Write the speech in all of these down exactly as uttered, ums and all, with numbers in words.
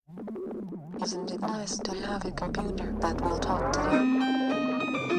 Isn't it nice to have a computer that will talk to you?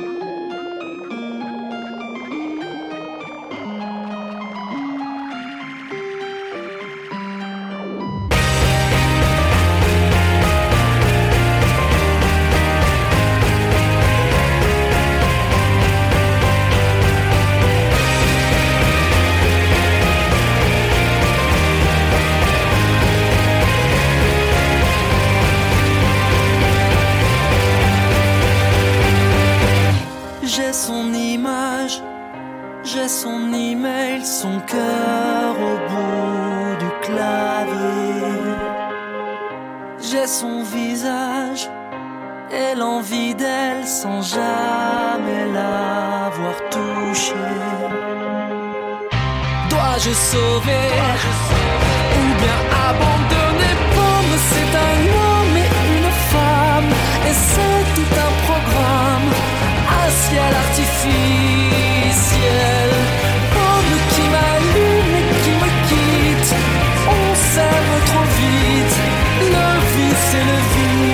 J'ai son image, j'ai son email, son cœur au bout du clavier. J'ai son visage et l'envie d'elle sans jamais l'avoir touchée. Dois-je sauver ou bien abandonner? Pomme, c'est un homme et une femme, et c'est tout un programme. Un ciel artificiel, pomme qui m'allume et qui me quitte. On s'aime trop vite, le vice et le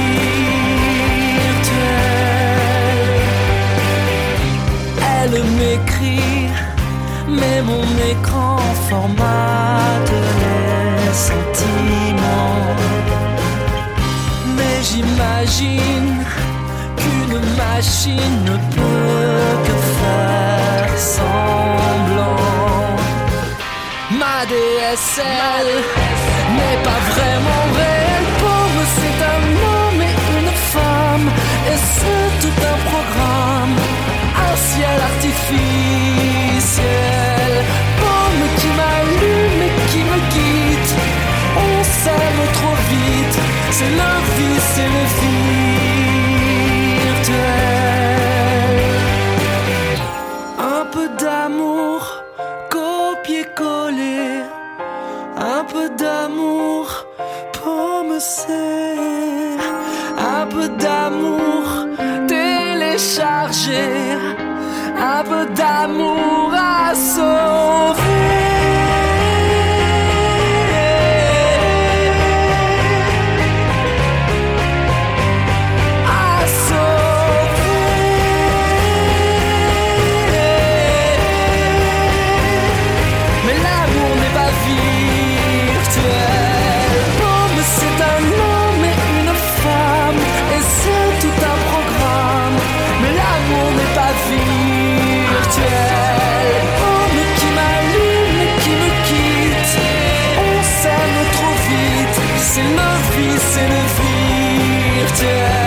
virtuel. Elle m'écrit, mais mon écran formate les sentiments. Mais j'imagine qu'une machine ne peut que faire semblant. Ma D S L n'est pas vraiment réelle. Pomme, c'est un homme et une femme, et c'est tout un programme. Un ciel artificiel, pomme qui m'allume et qui me quitte. On s'aime trop vite, c'est le vice et le virtuel. Un peu d'amour, copier-coller. Un peu d'amour, pomme c'est. Un peu d'amour, télécharger. Un peu d'amour à sauver. Pomme qui m'allume et qui me quitte. On s'aime trop vite, c'est le vice et le virtuel.